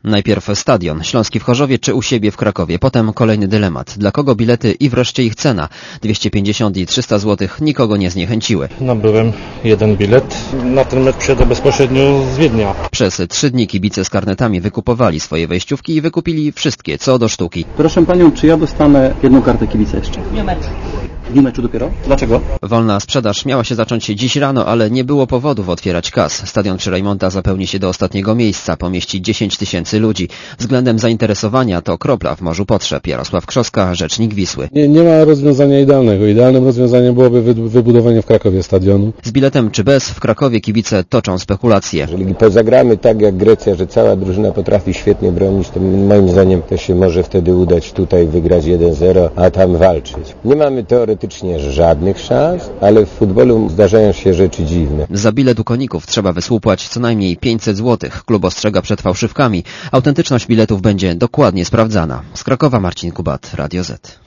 Najpierw stadion, Śląski w Chorzowie czy u siebie w Krakowie. Potem kolejny dylemat. Dla kogo bilety i wreszcie ich cena. 250 i 300 zł nikogo nie zniechęciły. Nabyłem jeden bilet. Na ten mecz przyjadę bezpośrednio z Wiednia. Przez 3 dni kibice z karnetami wykupowali swoje wejściówki i wykupili wszystkie, co do sztuki. Proszę panią, czy ja dostanę jedną kartę kibica jeszcze? W dniu meczu dopiero? Dlaczego? Wolna sprzedaż miała się zacząć dziś rano, ale nie było powodów otwierać kas. Stadion przy Rejmonta zapełni się do ostatniego miejsca, pomieści 10 000 ludzi. Względem zainteresowania to kropla w morzu potrzeb. Jarosław Krzoska, rzecznik Wisły. Nie ma rozwiązania idealnego. Idealnym rozwiązaniem byłoby wybudowanie w Krakowie stadionu. Z biletem czy bez, w Krakowie kibice toczą spekulacje. Jeżeli pozagramy tak jak Grecja, że cała drużyna potrafi świetnie bronić, to moim zdaniem to się może wtedy udać tutaj wygrać 1-0, a tam walczyć. Nie mamy teoretycznie żadnych szans, ale w futbolu zdarzają się rzeczy dziwne. Za bilet u koników trzeba wysłupłać co najmniej 500 zł. Klub ostrzega przed fałszywkami. Autentyczność biletów będzie dokładnie sprawdzana. Z Krakowa Marcin Kubat, Radio Z.